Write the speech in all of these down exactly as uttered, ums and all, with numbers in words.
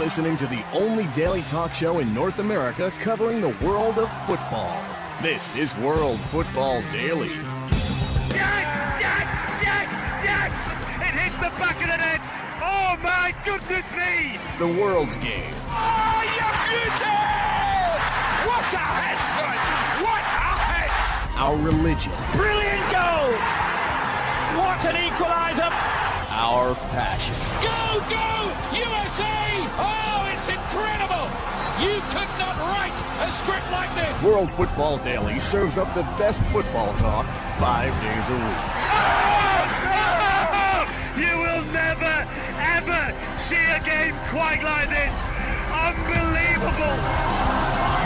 listening to the only daily talk show in North America covering the world of football. This is World Football Daily. Yes! Yes! Yes! Yes! It hits the back of the net! Oh my goodness me! The world's game. Oh, you beauty! What a head, son! What a head! Our religion. Brilliant goal! What an equaliser! Our passion. Go, go, U S A! Oh, it's incredible! You could not write a script like this! World Football Daily serves up the best football talk five days a week. Oh, oh, you will never, ever see a game quite like this! Unbelievable!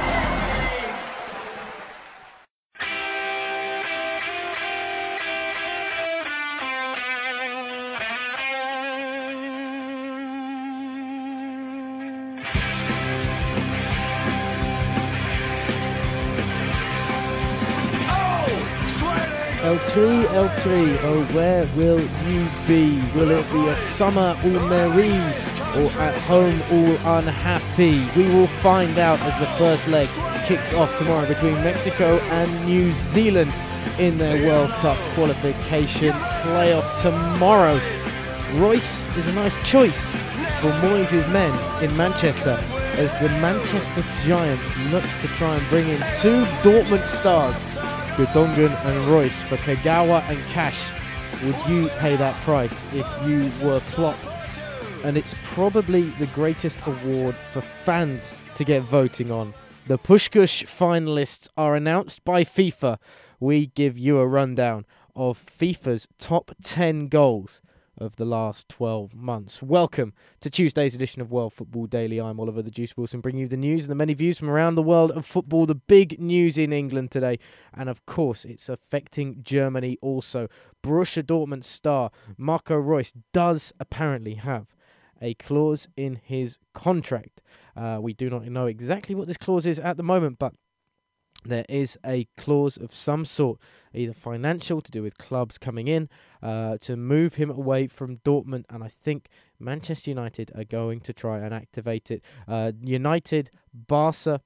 L three, L three, oh where will you be? Will it be a summer all merry or at home all unhappy? We will find out as the first leg kicks off tomorrow between Mexico and New Zealand in their World Cup qualification playoff tomorrow. Royce is a nice choice for Moyes' men in Manchester as the Manchester Giants look to try and bring in two Dortmund stars, Gundogan and Royce, for Kagawa and Cash. Would you pay that price if you were Klopp? And it's probably the greatest award for fans to get voting on. The Puskás finalists are announced by FIFA. We give you a rundown of FIFA's top ten goals of the last twelve months. Welcome to Tuesday's edition of World Football Daily. I'm Oliver the Juice Wilson, bringing you the news and the many views from around the world of football. The big news in England today, and of course it's affecting Germany also. Borussia Dortmund star Marco Reus does apparently have a clause in his contract. Uh, we do not know exactly what this clause is at the moment, but there is a clause of some sort, either financial to do with clubs coming in, uh, to move him away from Dortmund, and I think Manchester United are going to try and activate it. Uh, United, Barca,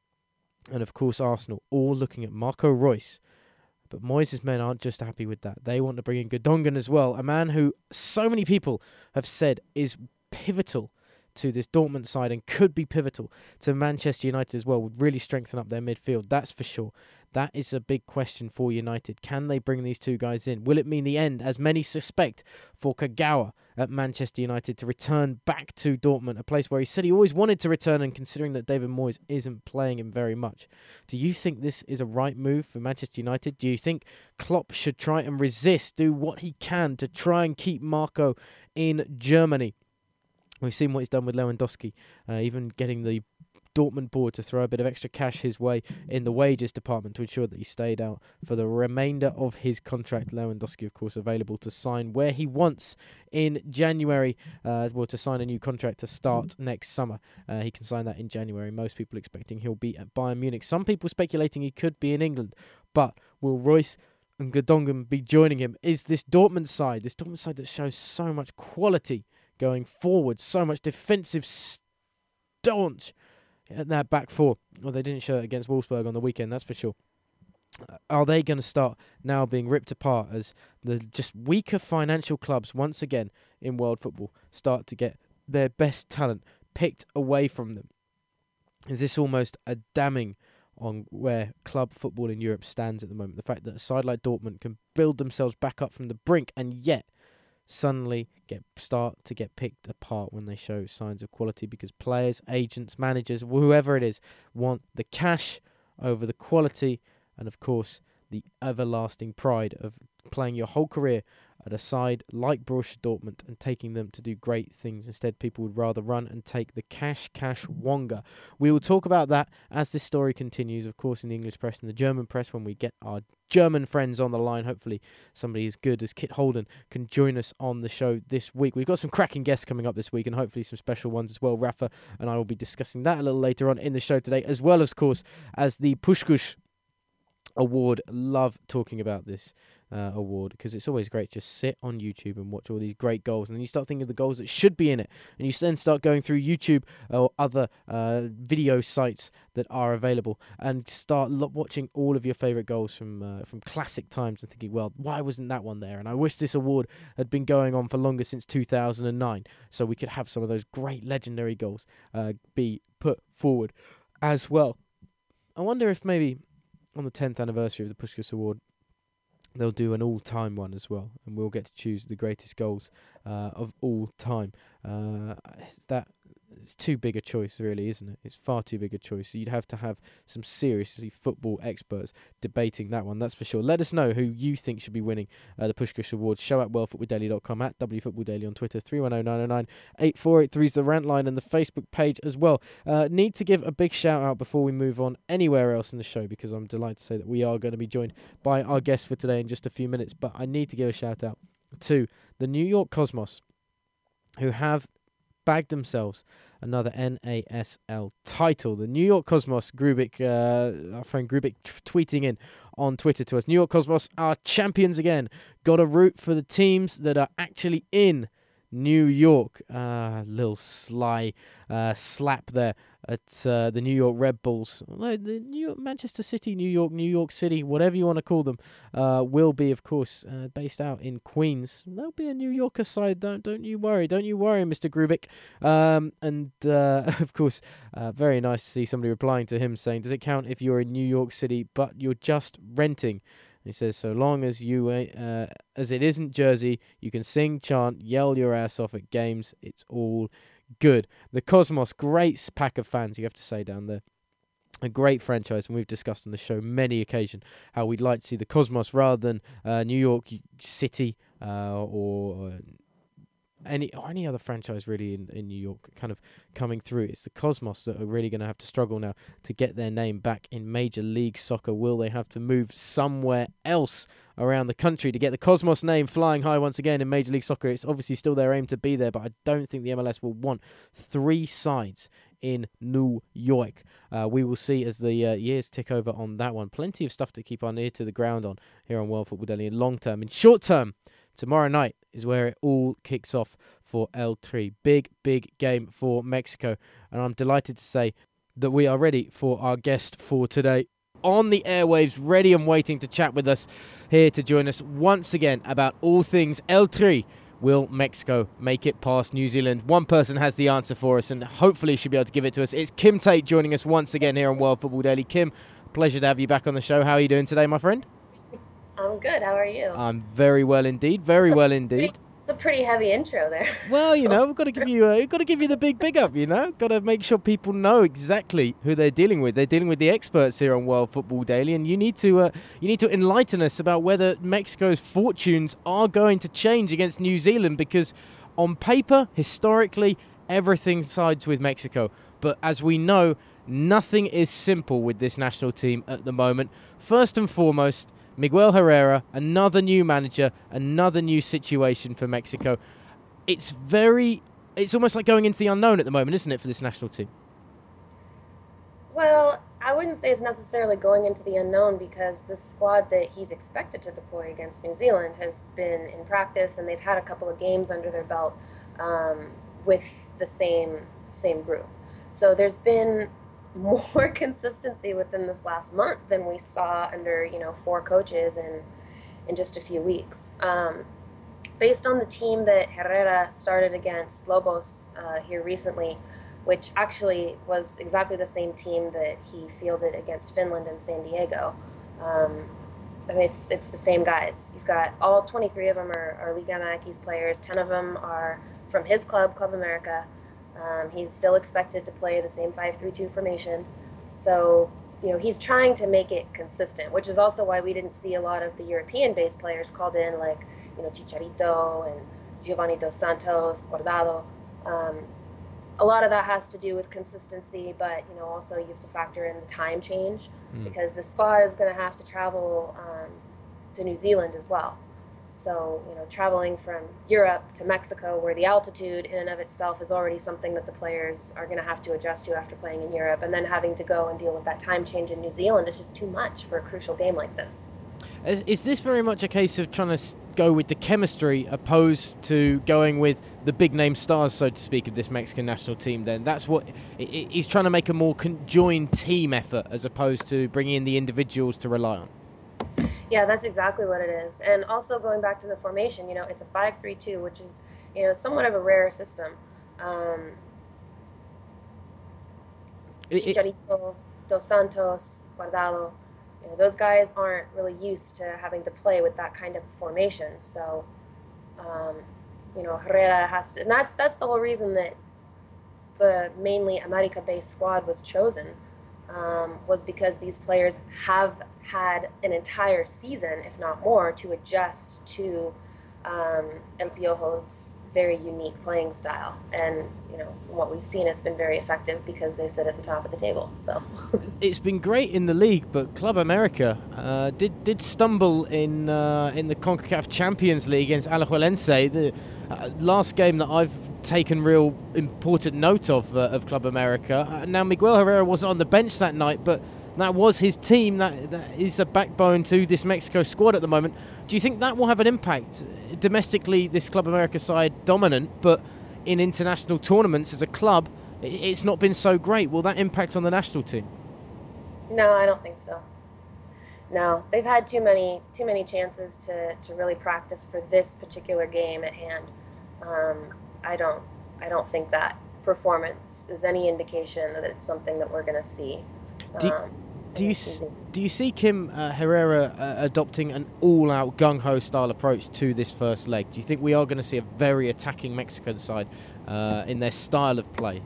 and of course Arsenal, all looking at Marco Reus. But Moyes' men aren't just happy with that. They want to bring in Gundogan as well, a man who so many people have said is pivotal to this Dortmund side and could be pivotal to Manchester United as well, would really strengthen up their midfield, that's for sure. That is a big question for United. Can they bring these two guys in? Will it mean the end, as many suspect, for Kagawa at Manchester United to return back to Dortmund, a place where he said he always wanted to return, and considering that David Moyes isn't playing him very much? Do you think this is a right move for Manchester United? Do you think Klopp should try and resist, do what he can to try and keep Marco in Germany? We've seen what he's done with Lewandowski, uh, even getting the Dortmund board to throw a bit of extra cash his way in the wages department to ensure that he stayed out for the remainder of his contract. Lewandowski, of course, available to sign where he wants in January, uh, well, to sign a new contract to start next summer. Uh, he can sign that in January. Most people expecting he'll be at Bayern Munich. Some people speculating he could be in England. But will Reus and Gundogan be joining him? Is this Dortmund side, this Dortmund side that shows so much quality going forward, so much defensive staunch at that back four. Well, they didn't show it against Wolfsburg on the weekend, that's for sure. Are they going to start now being ripped apart as the just weaker financial clubs once again in world football start to get their best talent picked away from them? Is this almost a damning on where club football in Europe stands at the moment? The fact that a side like Dortmund can build themselves back up from the brink and yet suddenly get start to get picked apart when they show signs of quality, because players, agents, managers, whoever it is, want the cash over the quality and, of course, the everlasting pride of playing your whole career at a side like Borussia Dortmund and taking them to do great things. Instead, people would rather run and take the cash, cash Wonga. We will talk about that as this story continues, of course, in the English press and the German press when we get our German friends on the line. Hopefully somebody as good as Kit Holden can join us on the show this week. We've got some cracking guests coming up this week and hopefully some special ones as well. Rafa and I will be discussing that a little later on in the show today, as well, of course, as the Puskás Award. Love talking about this uh, award, because it's always great to just sit on YouTube and watch all these great goals, and then you start thinking of the goals that should be in it, and you then start going through YouTube or other uh, video sites that are available and start lo- watching all of your favourite goals from uh, from classic times and thinking, well, why wasn't that one there? And I wish this award had been going on for longer, since two thousand nine, so we could have some of those great legendary goals uh, be put forward as well. I wonder if maybe on the tenth anniversary of the Puskás Award, they'll do an all-time one as well, and we'll get to choose the greatest goals uh, of all time. Uh, is that it's too big a choice, really, isn't it? It's far too big a choice. So you'd have to have some seriously football experts debating that one, that's for sure. Let us know who you think should be winning uh, the Puskás Awards. Show at world football daily dot com, at W Football Daily on Twitter, three one zero, nine zero nine, eight four eight three is the rant line, and the Facebook page as well. Uh, need to give a big shout out before we move on anywhere else in the show, because I'm delighted to say that we are going to be joined by our guest for today in just a few minutes. But I need to give a shout out to the New York Cosmos, who have bagged themselves another N A S L title. The New York Cosmos, Grubik, uh, our friend Grubik, t- tweeting in on Twitter to us, New York Cosmos are champions again. Got to root for the teams that are actually in New York. Uh, little sly uh, slap there at uh, the New York Red Bulls. Well, the New York, Manchester City, New York, New York City, whatever you want to call them, uh, will be, of course, uh, based out in Queens. There'll be a New Yorker side. Don't don't you worry. Don't you worry, Mister Grubik. Um, and uh, of course, uh, very nice to see somebody replying to him saying, "Does it count if you're in New York City but you're just renting?" He says, so long as you, uh, as it isn't Jersey, you can sing, chant, yell your ass off at games. It's all good. The Cosmos, great pack of fans, you have to say, down there. A great franchise, and we've discussed on the show many occasions how we'd like to see the Cosmos rather than uh, New York City uh, or... Uh, Any or any other franchise really in, in New York kind of coming through. It's the Cosmos that are really going to have to struggle now to get their name back in Major League Soccer. Will they have to move somewhere else around the country to get the Cosmos name flying high once again in Major League Soccer? It's obviously still their aim to be there, but I don't think the M L S will want three sides in New York. Uh, we will see as the uh, years tick over on that one. Plenty of stuff to keep our ear to the ground on here on World Football Daily in long term. In short term, tomorrow night is where it all kicks off for El Tri. Big, big game for Mexico. And I'm delighted to say that we are ready for our guest for today. On the airwaves, ready and waiting to chat with us, here to join us once again about all things El Tri. Will Mexico make it past New Zealand? One person has the answer for us, and hopefully she'll be able to give it to us. It's Kim Tate joining us once again here on World Football Daily. Kim, pleasure to have you back on the show. How are you doing today, my friend? I'm good. How are you? I'm very well indeed. Very well indeed. Pretty, it's a pretty heavy intro there. Well, you know, we've got to give you, uh, we've got to give you the big big up. You know, got to make sure people know exactly who they're dealing with. They're dealing with the experts here on World Football Daily, and you need to, uh, you need to enlighten us about whether Mexico's fortunes are going to change against New Zealand. Because, on paper, historically, everything sides with Mexico. But as we know, nothing is simple with this national team at the moment. First and foremost, Miguel Herrera, another new manager, another new situation for Mexico. It's very, it's almost like going into the unknown at the moment, isn't it, for this national team? Well, I wouldn't say it's necessarily going into the unknown, because the squad that he's expected to deploy against New Zealand has been in practice, and they've had a couple of games under their belt um, with the same same group. So there's been more consistency within this last month than we saw under, you know, four coaches in in just a few weeks. Um, based on the team that Herrera started against Lobos uh, here recently, which actually was exactly the same team that he fielded against Finland and San Diego. Um, I mean, it's it's the same guys. You've got all twenty-three of them are, are Liga M X players. ten of them are from his club, Club America. Um, he's still expected to play the same five three two formation. So, you know, he's trying to make it consistent, which is also why we didn't see a lot of the European-based players called in, like, you know, Chicharito and Giovanni Dos Santos, Guardado. Um, a lot of that has to do with consistency, but, you know, also you have to factor in the time change, mm. because the squad is going to have to travel um, to New Zealand as well. So, you know, traveling from Europe to Mexico, where the altitude in and of itself is already something that the players are going to have to adjust to after playing in Europe, and then having to go and deal with that time change in New Zealand is just too much for a crucial game like this. Is, is this very much a case of trying to go with the chemistry opposed to going with the big name stars, so to speak, of this Mexican national team? Then that's what he's trying to make, a more conjoined team effort as opposed to bringing in the individuals to rely on. Yeah, that's exactly what it is. And also going back to the formation, you know, it's a five three two, which is, you know, somewhat of a rare system. Um, Chicharito, Dos Santos, Guardado, you know, those guys aren't really used to having to play with that kind of formation. So, um, you know, Herrera has to, and that's that's the whole reason that the mainly America-based squad was chosen, um, was because these players have had an entire season, if not more, to adjust to um, El Piojo's very unique playing style. And, you know, from what we've seen, it's been very effective because they sit at the top of the table. So it's been great in the league, but Club America uh, did did stumble in uh, in the CONCACAF Champions League against Alajuelense. The uh, last game that I've taken real important note of uh, of Club America. Uh, now, Miguel Herrera wasn't on the bench that night, but that was his team. That, that is a backbone to this Mexico squad at the moment. Do you think that will have an impact? Domestically, this Club America side dominant, but in international tournaments as a club, it's not been so great. Will that impact on the national team? No, I don't think so. No, they've had too many too many chances to, to really practice for this particular game at hand. Um, I don't I don't think that performance is any indication that it's something that we're going to see. Do, um, do you do you see Kim uh, Herrera uh, adopting an all-out gung-ho style approach to this first leg? Do you think we are going to see a very attacking Mexican side uh, in their style of play?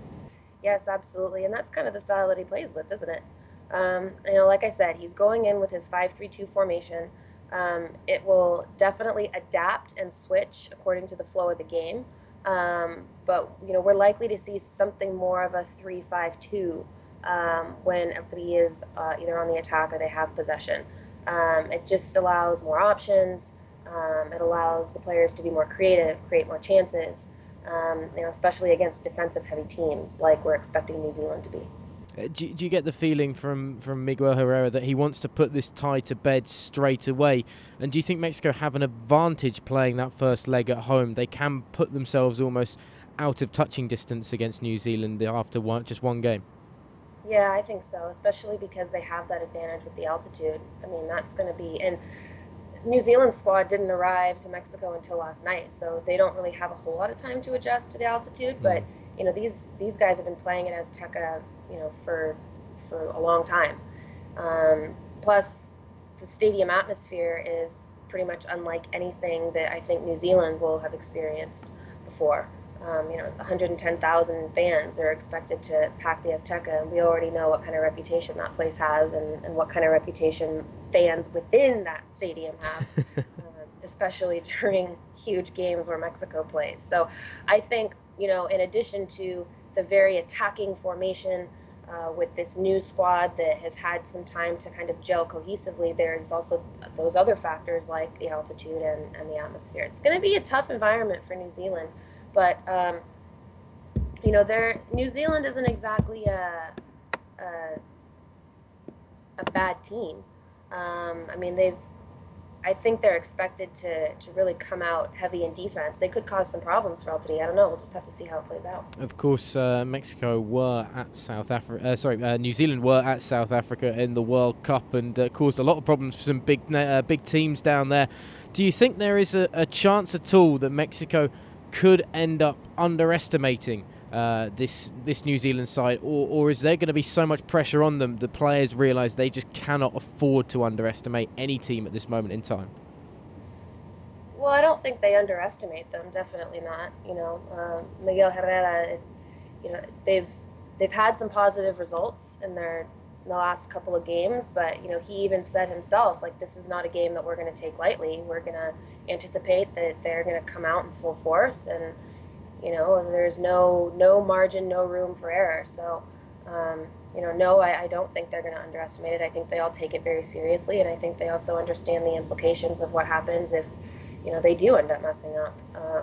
Yes, absolutely, and that's kind of the style that he plays with, isn't it? Um, you know, like I said, he's going in with his five three two formation. Um, it will definitely adapt and switch according to the flow of the game. Um, but, you know, we're likely to see something more of a three five two um, when El Tri is uh, either on the attack or they have possession. Um, it just allows more options. Um, it allows the players to be more creative, create more chances, um, you know, especially against defensive-heavy teams like we're expecting New Zealand to be. Do, do you get the feeling from, from Miguel Herrera that he wants to put this tie to bed straight away? And do you think Mexico have an advantage playing that first leg at home? They can put themselves almost out of touching distance against New Zealand after one, just one game. Yeah, I think so, especially because they have that advantage with the altitude. I mean, that's going to be... And New Zealand's squad didn't arrive to Mexico until last night, so they don't really have a whole lot of time to adjust to the altitude. Mm. But, you know, these these guys have been playing at Azteca, you know, for for a long time. Um, plus, the stadium atmosphere is pretty much unlike anything that I think New Zealand will have experienced before. Um, you know, one hundred ten thousand fans are expected to pack the Azteca, and we already know what kind of reputation that place has and, and what kind of reputation fans within that stadium have, um, especially during huge games where Mexico plays. So I think, you know, in addition to the very attacking formation uh, with this new squad that has had some time to kind of gel cohesively, there's also those other factors like the altitude and, and the atmosphere. It's going to be a tough environment for New Zealand. But, um, you know, they're, New Zealand isn't exactly a, a, a bad team. Um, I mean, they've, I think they're expected to, to really come out heavy in defense. They could cause some problems for El Tri. I don't know. We'll just have to see how it plays out. Of course, uh, Mexico were at South Africa. Uh, sorry, uh, New Zealand were at South Africa in the World Cup and uh, caused a lot of problems for some big, uh, big teams down there. Do you think there is a, a chance at all that Mexico could end up underestimating uh, this this New Zealand side, or, or is there going to be so much pressure on them the players realise they just cannot afford to underestimate any team at this moment in time? Well, I don't think they underestimate them. Definitely not. You know, um, Miguel Herrera, it, you know, they've they've had some positive results in their in the last couple of games, but you know, he even said himself, like, this is not a game that we're going to take lightly. We're going to anticipate that they're going to come out in full force, and you know, there's no no margin, no room for error. So, um, you know, no, I, I don't think they're going to underestimate it. I think they all take it very seriously, and I think they also understand the implications of what happens if, you know, they do end up messing up. Um,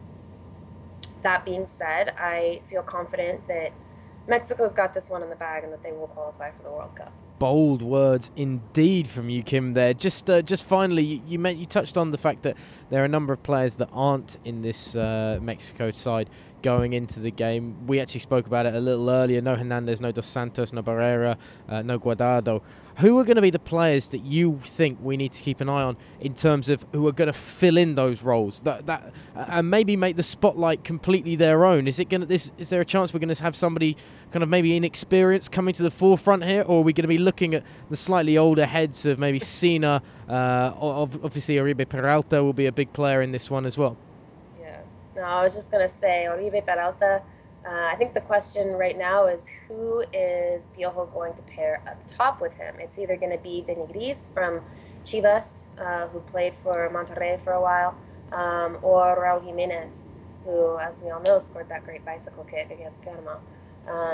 that being said, I feel confident that Mexico's got this one in the bag and that they will qualify for the World Cup. bold words indeed from you, Kim. There, just uh, just finally, you you, meant, you touched on the fact that there are a number of players that aren't in this uh, Mexico side going into the game. We actually spoke about it a little earlier. No Hernandez, no Dos Santos, no Barrera, uh, no Guardado. Who are going to be the players that you think we need to keep an eye on in terms of who are going to fill in those roles that that uh, and maybe make the spotlight completely their own? Is it going to this? Is there a chance we're going to have somebody kind of maybe inexperienced coming to the forefront here, or are we going to be looking at the slightly older heads of maybe Sina? Uh, obviously, Oribe Peralta will be a big player in this one as well. Yeah. No, I was just going to say Oribe Peralta. Uh, I think the question right now is who is Piojo going to pair up top with him? It's either going to be De Nigris from Chivas, uh, who played for Monterrey for a while, um, or Raul Jimenez, who, as we all know, scored that great bicycle kick against Panama. Um,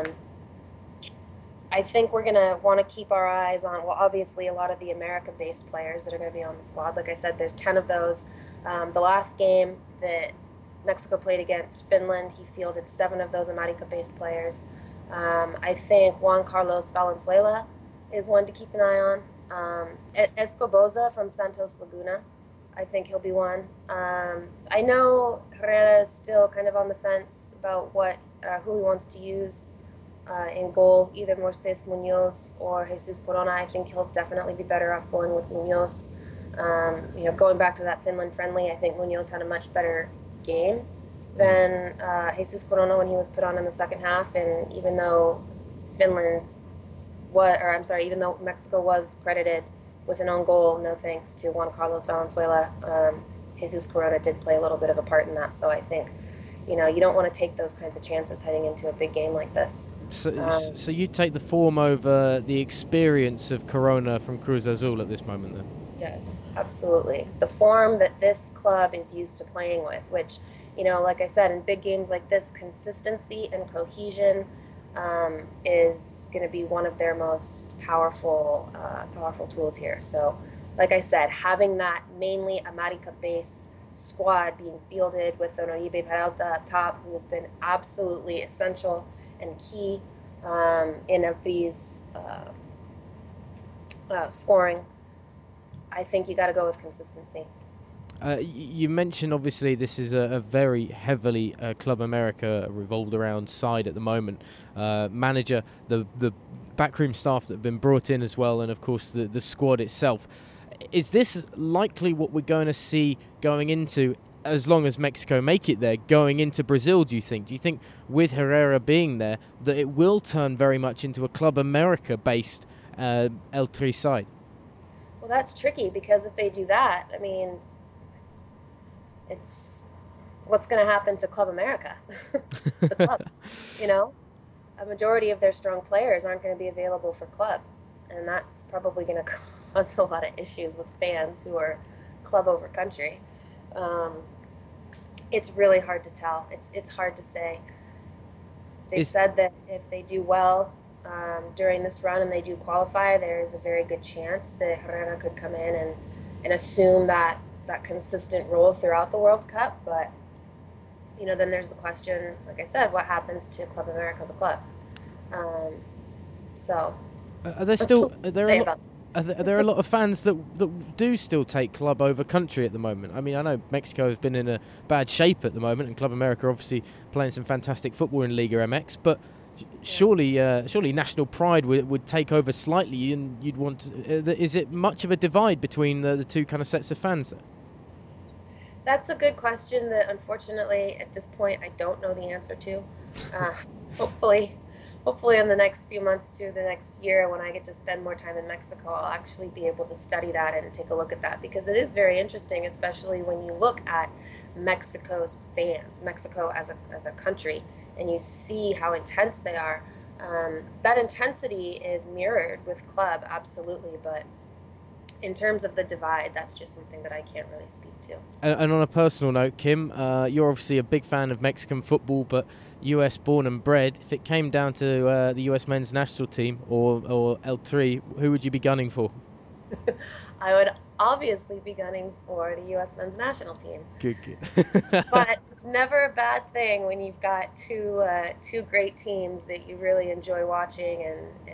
I think we're going to want to keep our eyes on, well, obviously a lot of the America-based players that are going to be on the squad. Like I said, there's ten of those. Um, the last game that Mexico played against Finland, he fielded seven of those America-based players. Um, I think Juan Carlos Valenzuela is one to keep an eye on. Um, Escoboza from Santos Laguna, I think he'll be one. Um, I know Herrera is still kind of on the fence about what uh, who he wants to use uh, in goal, either Moises Munoz or Jesus Corona. I think he'll definitely be better off going with Munoz. Um, you know, going back to that Finland friendly, I think Munoz had a much better game than uh, Jesus Corona when he was put on in the second half. And even though Finland was, or I'm sorry, even though Mexico was credited with an own goal, no thanks to Juan Carlos Valenzuela, um, Jesus Corona did play a little bit of a part in that. So I think, you know, you don't want to take those kinds of chances heading into a big game like this. So, um, so you take the form over the experience of Corona from Cruz Azul at this moment then? Yes, absolutely. The form that this club is used to playing with, which, you know, like I said, in big games like this, consistency and cohesion um, is going to be one of their most powerful, uh, powerful tools here. So, like I said, having that mainly America-based squad being fielded with Oribe Peralta up top, who has been absolutely essential and key um, in these uh, uh, scoring. I think you got to go with consistency. Uh, you mentioned, obviously, this is a, a very heavily uh, Club America revolved around side at the moment. Uh, manager, the the backroom staff that have been brought in as well, and of course the, the squad itself. Is this likely what we're going to see going into, as long as Mexico make it there, going into Brazil, do you think? Do you think with Herrera being there that it will turn very much into a Club America-based uh, El Tri side? Well, that's tricky because if they do that, I mean, it's what's going to happen to Club America, the club, you know? A majority of their strong players aren't going to be available for club, and that's probably going to cause a lot of issues with fans who are club over country. Um, it's really hard to tell. It's it's hard to say. They said that if they do well um, during this run and they do qualify, there is a very good chance that Herrera could come in and, and assume that that consistent role throughout the World Cup. But, you know, then there's the question, like I said, what happens to Club America, the club? Um, so, are there still are there, a lot, are there, are there a lot of fans that that do still take club over country at the moment? I mean, I know Mexico has been in a bad shape at the moment, and Club America obviously playing some fantastic football in Liga M X, but surely uh, surely national pride would, would take over slightly, and you'd want to, uh, is it much of a divide between the, the two kind of sets of fans there? That's a good question that, unfortunately, at this point, I don't know the answer to. Uh, hopefully, hopefully in the next few months to the next year, when I get to spend more time in Mexico, I'll actually be able to study that and take a look at that, because it is very interesting, especially when you look at Mexico's fans, Mexico as a as a country, and you see how intense they are. Um, that intensity is mirrored with club, absolutely, but in terms of the divide, that's just something that I can't really speak to. And, and on a personal note, Kim, uh, you're obviously a big fan of Mexican football, but U S born and bred. If it came down to uh, the U S men's national team or, or El Tri, who would you be gunning for? I would obviously be gunning for the U S men's national team. Good, good. But it's never a bad thing when you've got two uh, two great teams that you really enjoy watching and, and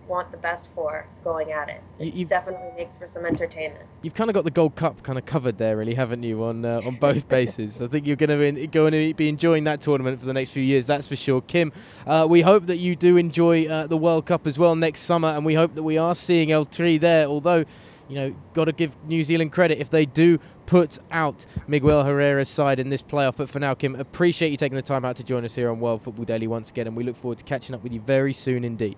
want the best for going at it. It You've, definitely makes for some entertainment. You've kind of got the Gold Cup kind of covered there, really, haven't you, on uh, on both bases? I think you're going to be going to be enjoying that tournament for the next few years, that's for sure. Kim, uh, we hope that you do enjoy uh, the World Cup as well next summer, and we hope that we are seeing El Tri there, although, you know, got to give New Zealand credit if they do put out Miguel Herrera's side in this playoff. But for now, Kim, appreciate you taking the time out to join us here on World Football Daily once again, and we look forward to catching up with you very soon indeed.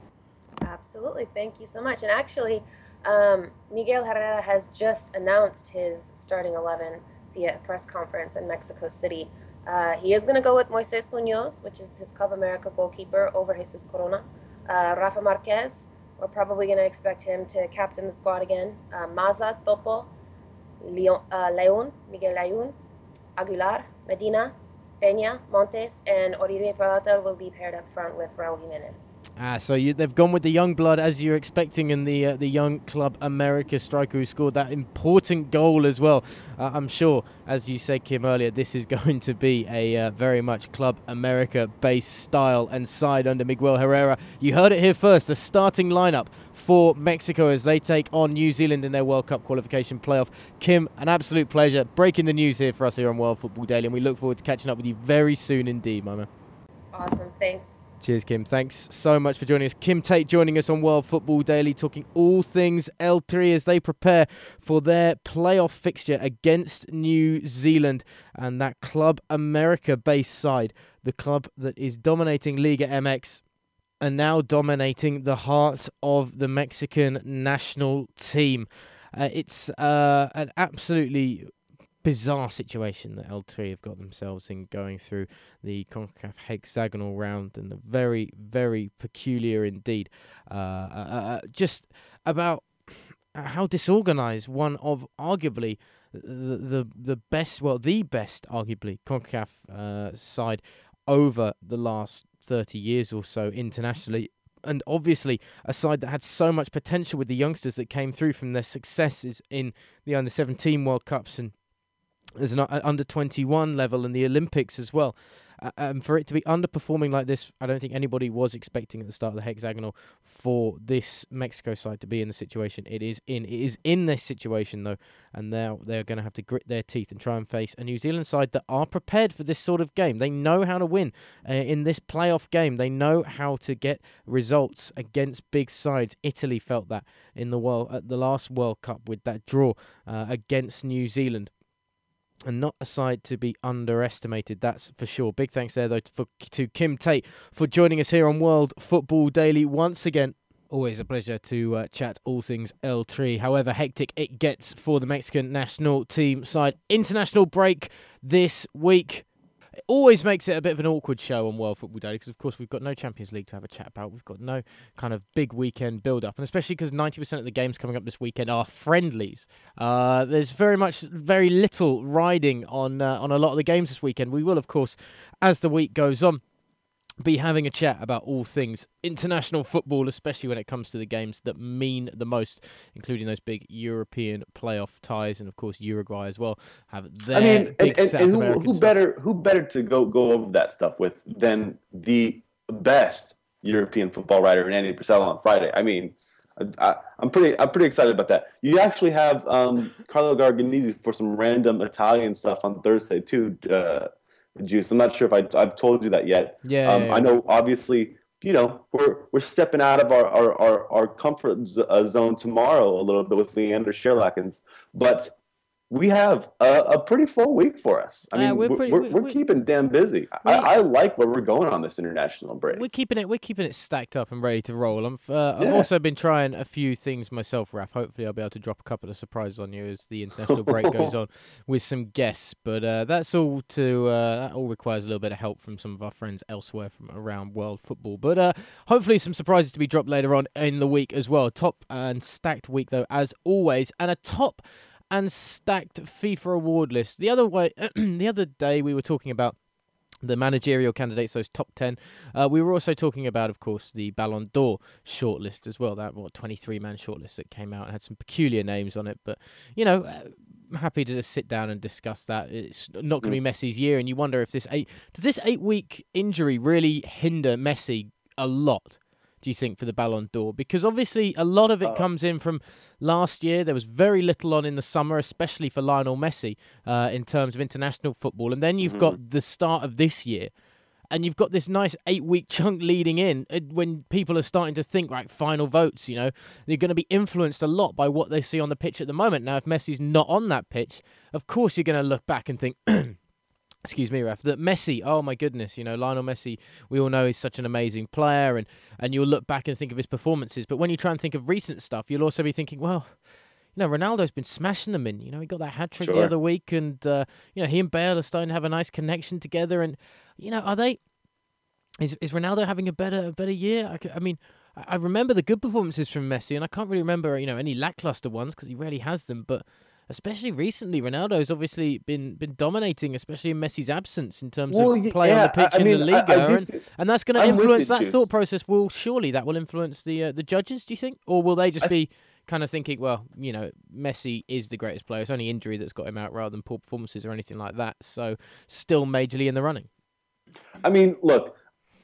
Absolutely. Thank you so much. And actually, um, Miguel Herrera has just announced his starting eleven via a press conference in Mexico City. Uh, he is going to go with Moises Munoz, which is his Club America goalkeeper, over Jesus Corona. Uh, Rafa Marquez, we're probably going to expect him to captain the squad again. Uh, Maza, Topo, Leon, uh, Leon, Miguel Leon, Aguilar, Medina, Peña, Montes, and Oribe Peralta will be paired up front with Raul Jimenez. Ah, so you, they've gone with the young blood as you're expecting, in the uh, the young Club America striker who scored that important goal as well. Uh, I'm sure, as you said, Kim, earlier, this is going to be a uh, very much Club America-based style and side under Miguel Herrera. You heard it here first, the starting lineup for Mexico as they take on New Zealand in their World Cup qualification playoff. Kim, an absolute pleasure breaking the news here for us here on World Football Daily, and we look forward to catching up with you very soon indeed, my man. Awesome, thanks. Cheers, Kim. Thanks so much for joining us. Kim Tate joining us on World Football Daily, talking all things El Tri as they prepare for their playoff fixture against New Zealand and that Club America-based side, the club that is dominating Liga M X and now dominating the heart of the Mexican national team. Uh, it's uh, an absolutely bizarre situation that El Tri have got themselves in, going through the CONCACAF hexagonal round, and a very, very peculiar indeed. Uh, uh, uh, just about how disorganised one of arguably the, the the best, well, the best arguably CONCACAF uh, side over the last thirty years or so internationally. And obviously a side that had so much potential with the youngsters that came through from their successes in the under seventeen World Cups and there's an under twenty-one level in the Olympics as well. Uh, um, for it to be underperforming like this, I don't think anybody was expecting at the start of the hexagonal for this Mexico side to be in the situation it is in. It is in this situation, though, and now they're going to have to grit their teeth and try and face a New Zealand side that are prepared for this sort of game. They know how to win uh, in this playoff game. They know how to get results against big sides. Italy felt that in the world at the last World Cup with that draw uh, against New Zealand. And not a side to be underestimated, that's for sure. Big thanks there, though, for, to Kim Tate for joining us here on World Football Daily once again. Always a pleasure to uh, chat all things El Tri, however hectic it gets for the Mexican national team side. International break this week. It always makes it a bit of an awkward show on World Football Daily because, of course, we've got no Champions League to have a chat about. We've got no kind of big weekend build-up, and especially because ninety percent of the games coming up this weekend are friendlies. Uh, there's very much, very little riding on uh, on a lot of the games this weekend. We will, of course, as the week goes on, be having a chat about all things international football, especially when it comes to the games that mean the most, including those big European playoff ties, and of course Uruguay as well have their I mean, big and, and, South and who, American who stuff. better who better to go go over that stuff with than the best European football writer in Andy Purcell on Friday? I mean, I, I'm pretty I'm pretty excited about that. You actually have um, Carlo Garganese for some random Italian stuff on Thursday too. Uh, Juice. I'm not sure if I, I've told you that yet. Yeah, um, yeah, yeah. I know, obviously, you know, we're we're stepping out of our our, our, our comfort z- uh, zone tomorrow a little bit with Leander Sherlackens, but we have a, a pretty full week for us. I Uh, mean, we're we're, pretty- we're, we- we're we- keeping damn busy. we- I, I like where we're going on this international break. We're keeping it. We're keeping it stacked up and ready to roll. I'm, uh, I've Yeah. also been trying a few things myself, Raf. Hopefully, I'll be able to drop a couple of surprises on you as the international break goes on with some guests. But uh, that's all to. Uh, that all requires a little bit of help from some of our friends elsewhere from around world football. But uh, hopefully, some surprises to be dropped later on in the week as well. Top and stacked week though, as always, and a top and stacked FIFA award list. The other way, the other day we were talking about the managerial candidates, those top ten. Uh, we were also talking about, of course, the Ballon d'Or shortlist as well. That what twenty-three man shortlist that came out and had some peculiar names on it. But you know, I'm happy to just sit down and discuss that. It's not going to be Messi's year, and you wonder if this eight does this eight week injury really hinder Messi a lot? do you think, for the Ballon d'Or? Because obviously a lot of it comes in from last year. There was very little on in the summer, especially for Lionel Messi, uh, in terms of international football. And then you've mm-hmm. got the start of this year. And you've got this nice eight-week chunk leading in when people are starting to think, right, final votes, you know, they're going to be influenced a lot by what they see on the pitch at the moment. Now, if Messi's not on that pitch, of course you're going to look back and think, excuse me, Raf, that Messi, oh my goodness, you know, Lionel Messi, we all know he's such an amazing player, and, and you'll look back and think of his performances. But when you try and think of recent stuff, you'll also be thinking, well, you know, Ronaldo's been smashing them in. You know, he got that hat-trick sure. the other week, and, uh, you know, he and Bale are starting to have a nice connection together. And, you know, are they... Is is Ronaldo having a better a better year? I, I mean, I remember the good performances from Messi, and I can't really remember, you know, any lackluster ones because he rarely has them. But especially recently, Ronaldo's obviously been been dominating, especially in Messi's absence in terms well, of play yeah, on the pitch I, I in mean, La Liga, I, I and, th- and that's going to I'm influence that Juice. thought process. Will surely that will influence the uh, the judges? Do you think, or will they just I, be kind of thinking, well, you know, Messi is the greatest player. It's only injury that's got him out rather than poor performances or anything like that. So still majorly in the running. I mean, look.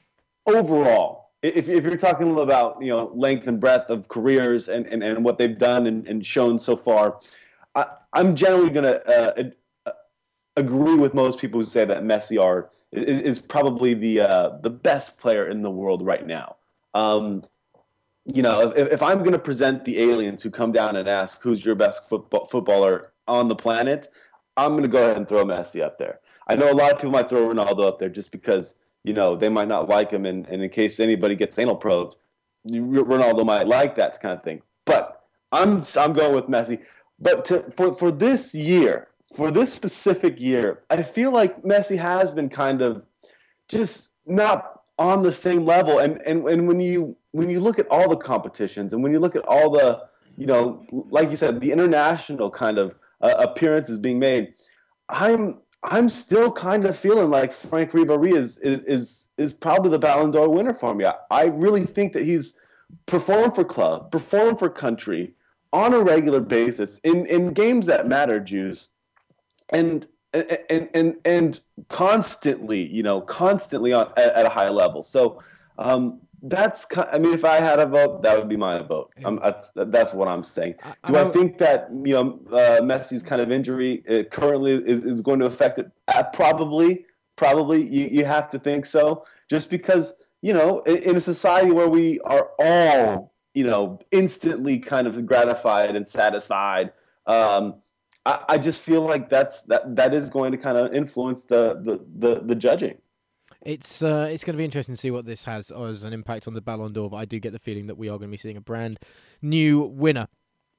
Overall, if, if you're talking about, you know, length and breadth of careers and, and, and what they've done and, and shown so far, I, I'm generally going to uh, agree with most people who say that Messi are is, is probably the uh, the best player in the world right now. Um, you know, if, if I'm going to present the aliens who come down and ask who's your best football, footballer on the planet, I'm going to go ahead and throw Messi up there. I know a lot of people might throw Ronaldo up there just because, you know, they might not like him, and, and in case anybody gets anal probed, Ronaldo might like that kind of thing. But I'm I'm going with Messi. But to, for for this year, for this specific year, I feel like Messi has been kind of just not on the same level. And and, and when you when you look at all the competitions, and when you look at all the, you know, like you said, the international kind of uh, appearances being made, I'm. I'm still kind of feeling like Franck Ribéry is, is is is probably the Ballon d'Or winner for me. I, I really think that he's performed for club, performed for country on a regular basis in, in games that matter, Juice, and and and and constantly, you know, constantly on at, at a high level. So um, that's, I mean, if I had a vote, that would be my vote. Um, that's, that's what I'm saying. Do I, I think that, you know, uh, Messi's kind of injury uh, currently is, is going to affect it? Uh, probably, probably. You, you have to think so. Just because, you know, in, in a society where we are all, you know, instantly kind of gratified and satisfied, um, I, I just feel like that's that that is going to kind of influence the the the, the judging. It's uh, it's going to be interesting to see what this has as an impact on the Ballon d'Or, but I do get the feeling that we are going to be seeing a brand new winner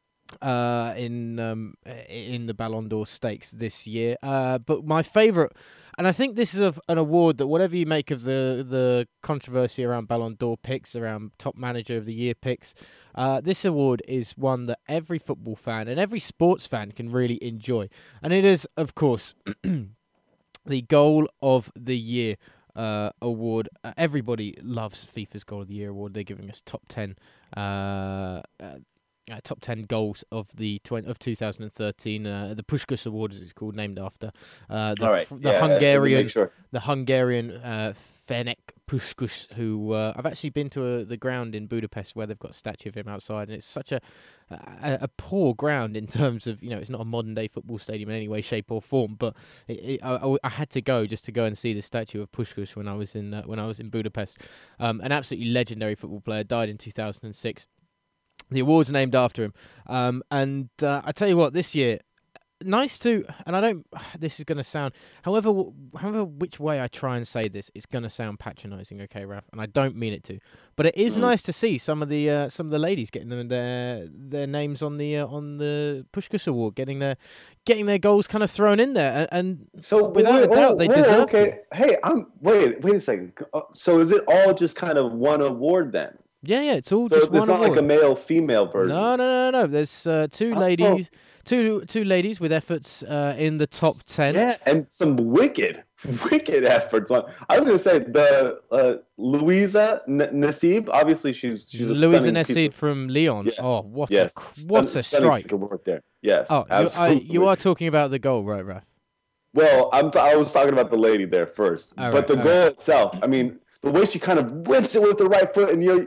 uh, in um, in the Ballon d'Or stakes this year. Uh, but my favourite, and I think this is a, an award that whatever you make of the, the controversy around Ballon d'Or picks, around top manager of the year picks, uh, this award is one that every football fan and every sports fan can really enjoy. And it is, of course, the Goal of the Year Uh, award. Uh, everybody loves FIFA's Goal of the Year award. They're giving us top ten, uh, uh, uh, top ten goals of the twenty of two thousand thirteen. Uh, the Puskás Award, as it's called, named after uh, the, All right. the yeah, Hungarian, sure. the Hungarian uh, Ferenc Puskás, who uh, I've actually been to a, the ground in Budapest where they've got a statue of him outside, and it's such a, a a poor ground in terms of, you know, it's not a modern day football stadium in any way, shape, or form. But it, it, I, I had to go just to go and see the statue of Puskás when I was in uh, when I was in Budapest. Um, an absolutely legendary football player, died in two thousand six. The award's named after him, um, and uh, I tell you what, this year. Nice to, and I don't, this is going to sound, however however which way I try and say this, it's going to sound patronising, okay, Raf, and I don't mean it to, but it is mm. nice to see some of the uh, some of the ladies getting them their their names on the uh, on the Puskás Award, getting their getting their goals kind of thrown in there, and, and so without wait, a doubt, oh, they wait, deserve okay. it. Hey, I'm wait wait a second. So is it all just kind of one award then? Yeah, yeah, it's all so just one award. So it's not award. like a male-female version? No, no, no, no. There's uh, two oh. ladies... Two two ladies with efforts uh, in the top ten. Yeah, and some wicked, wicked efforts. On, I was going to say the uh, Louisa N- Nassib. Obviously, she's she's a Louisa Nassib of, from Lyon. Yeah. Oh, what yes. a what Stun- a strike! Piece of work there. Yes. Oh, absolutely. you, I, you are talking about the goal, right, Raf? Well, I'm t- I was talking about the lady there first, all but right, the goal right. itself. I mean, the way she kind of whips it with the right foot, and you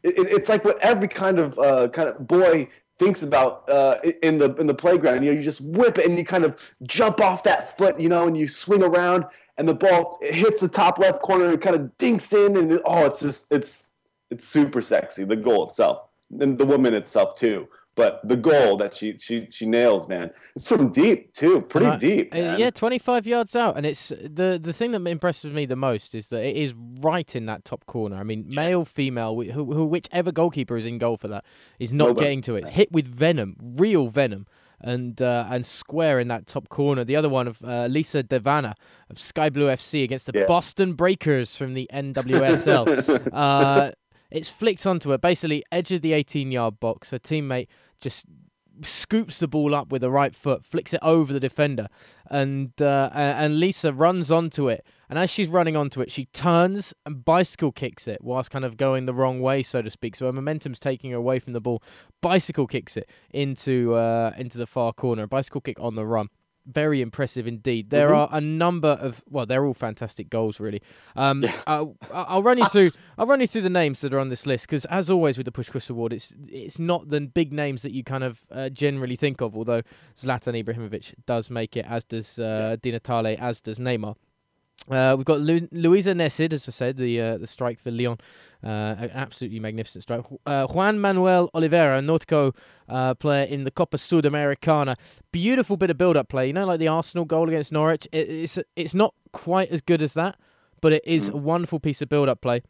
it, it's like what every kind of uh, kind of boy thinks about uh, in the in the playground. You know, you just whip it and you kind of jump off that foot, you know, and you swing around and the ball hits the top left corner and kind of dinks in, and oh, it's just it's it's super sexy. The goal itself, and the woman itself too. But the goal that she she she nails, man, it's from deep too, pretty I, deep. Uh, Man. yeah, twenty-five yards out, and it's the the thing that impresses me the most is that it is right in that top corner. I mean, male, female, who, who whichever goalkeeper is in goal for that is not Nobody. getting to it. It's hit with venom, real venom. And uh, and square in that top corner. The other one of uh, Lisa Devana of Sky Blue F C against the Yeah. Boston Breakers from the N W S L. uh, it's flicked onto her, basically edge of the eighteen-yard box. Her teammate just scoops the ball up with the right foot, flicks it over the defender, and uh, and Lisa runs onto it. And as she's running onto it, she turns and bicycle kicks it whilst kind of going the wrong way, so to speak. So her momentum's taking her away from the ball. Bicycle kicks it into uh, into the far corner. Bicycle kick on the run. Very impressive indeed. There Mhm. are a number of well, they're all fantastic goals, really. Um, Yeah. I'll, I'll run you through. I'll run you through the names that are on this list because, as always with the Push Chris Award, it's it's not the big names that you kind of uh, generally think of. Although Zlatan Ibrahimovic does make it, as does uh, Di Natale, as does Neymar. Uh, we've got Lu- Luisa Nesid, as I said, the uh, the strike for Lyon. Uh, an absolutely magnificent strike. Uh, Juan Manuel Oliveira, Nautico uh, player in the Copa Sudamericana. Beautiful bit of build-up play. You know, like the Arsenal goal against Norwich. It, it's it's not quite as good as that, but it is a wonderful piece of build-up play.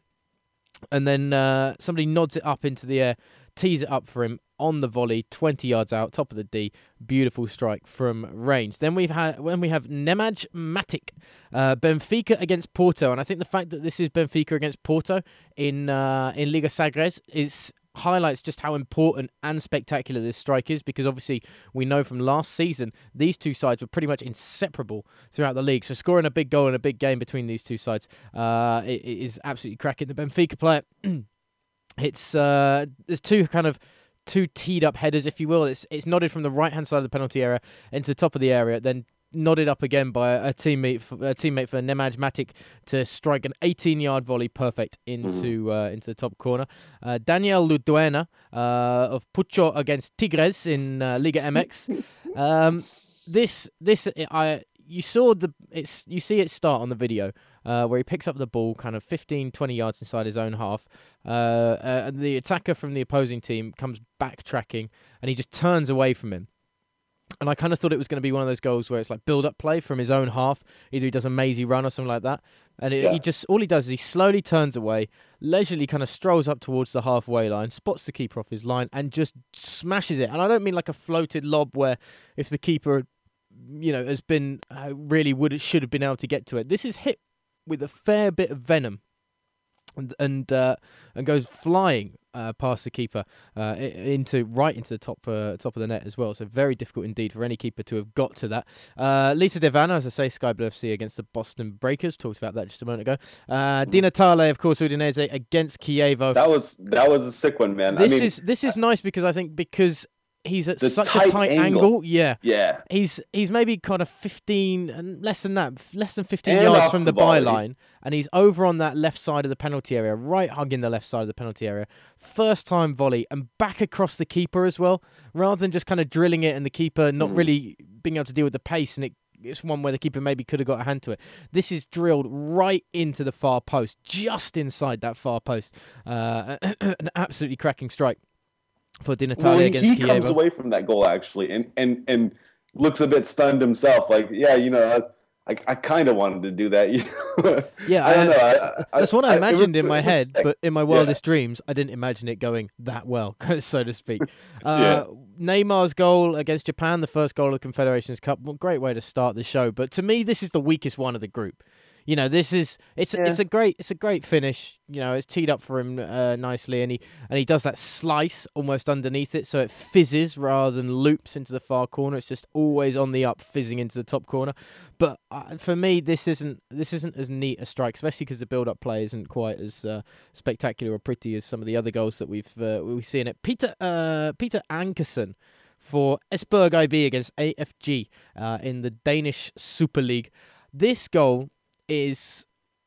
And then uh, somebody nods it up into the air, tees it up for him on the volley, twenty yards out, top of the D. Beautiful strike from range. Then we've had when we have Nemanja Matic, uh, Benfica against Porto, and I think the fact that this is Benfica against Porto in uh, in Liga Sagres is highlights just how important and spectacular this strike is, because obviously we know from last season these two sides were pretty much inseparable throughout the league. So scoring a big goal in a big game between these two sides uh, it, it is absolutely cracking. The Benfica player, it's uh, there's two kind of two teed up headers, if you will. It's it's nodded from the right hand side of the penalty area into the top of the area, then nodded up again by a teammate, for, a teammate for Nemanja Matic to strike an eighteen-yard volley, perfect into mm-hmm. uh, into the top corner. Uh, Daniel Luduena uh, of Pucho against Tigres in uh, Liga M X. Um, this this I you saw the it's you see it start on the video uh, where he picks up the ball, kind of fifteen, twenty yards inside his own half. Uh, uh, and the attacker from the opposing team comes backtracking, and he just turns away from him. And I kind of thought it was going to be one of those goals where it's like build-up play from his own half. Either he does a mazy run or something like that. And it, yeah. he just all he does is he slowly turns away, leisurely kind of strolls up towards the halfway line, spots the keeper off his line, and just smashes it. And I don't mean like a floated lob where if the keeper, you know, has been uh, really would should have been able to get to it. This is hit with a fair bit of venom. And and, uh, and goes flying uh, past the keeper uh, into right into the top uh, top of the net as well. So very difficult indeed for any keeper to have got to that. Uh, Lisa Devana, as I say, Sky Blue F C against the Boston Breakers. Talked about that just a moment ago. Uh, Di Natale, of course, Udinese against Chievo. That was that was a sick one, man. This I mean, is this is nice because I think because he's at the such tight a tight angle. angle. Yeah, yeah. He's he's maybe kind of fifteen and less than that, less than fifteen And yards off from the the volley. byline, and he's over on that left side of the penalty area, right hugging the left side of the penalty area. First time volley and back across the keeper as well, rather than just kind of drilling it and the keeper not Mm. really being able to deal with the pace, and it. It's one where the keeper maybe could have got a hand to it. This is drilled right into the far post, just inside that far post. Uh, an absolutely cracking strike for Di Natale well, he, against he Chievo. comes away from that goal actually, and and and looks a bit stunned himself. Like, yeah, you know, I I, I kind of wanted to do that. You know? Yeah, I don't I- know. I, I, That's what I it imagined was- in my it was head, sick. but in my wildest dreams, I didn't imagine it going that well, so to speak. Uh, Neymar's goal against Japan, the first goal of the Confederations Cup, well, great way to start the show. But to me, this is the weakest one of the group. You know, this is it's Yeah. it's a great it's a great finish. You know, it's teed up for him uh, nicely, and he and he does that slice almost underneath it, so it fizzes rather than loops into the far corner. It's just always on the up, fizzing into the top corner. But uh, for me, this isn't this isn't as neat a strike, especially because the build-up play isn't quite as uh, spectacular or pretty as some of the other goals that we've uh, we see in it. Peter uh, Peter Ankersen for Esbjerg I B against A F G uh, in the Danish Super League. This goal is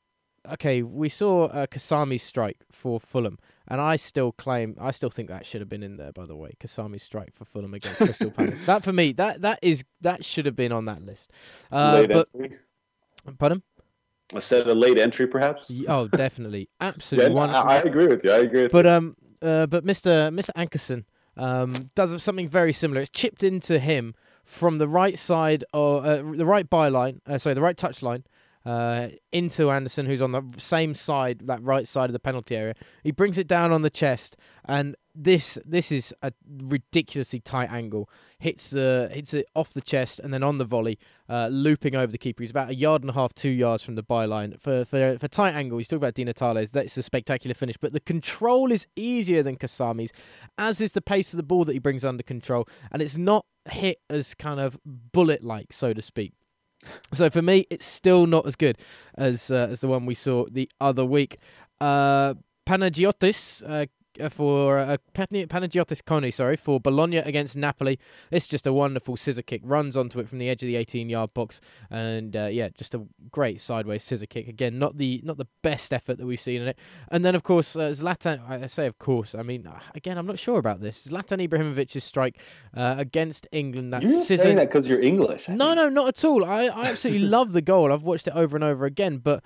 okay, we saw uh, Kasami's strike for Fulham, and I still claim, I still think that should have been in there. By the way, Kasami's strike for Fulham against Crystal Palace. That for me, that that is that should have been on that list. Uh, late but entry. pardon? I said a late entry, perhaps. Oh, definitely, absolutely Yeah, wonderful. I, I agree with you. I agree with But you. um, uh, but Mister Mister Ankerson um does something very similar. It's chipped into him from the right side or uh, the right byline. Uh, sorry, the right touchline. Uh, into Anderson, who's on the same side, that right side of the penalty area. He brings it down on the chest, and this this is a ridiculously tight angle. Hits the hits it off the chest, and then on the volley, uh, looping over the keeper. He's about a yard and a half, two yards from the byline. For for for tight angle, he's talking about Di Natale's. That's a spectacular finish, but the control is easier than Kasami's, as is the pace of the ball that he brings under control, and it's not hit as kind of bullet-like, so to speak. So for me, it's still not as good as uh, as the one we saw the other week. Uh, Panagiotis uh, for uh, Panagiotis Kone, sorry, for Bologna against Napoli. It's just a wonderful scissor kick. Runs onto it from the edge of the eighteen-yard box, and uh, yeah, just a great sideways scissor kick. Again, not the not the best effort that we've seen in it. And then of course uh, Zlatan. I say of course. I mean, again, I'm not sure about this. Zlatan Ibrahimovic's strike uh, against England. That You're just scissor. saying that because you're English. I No, think. no, not at all. I, I absolutely love the goal. I've watched it over and over again. But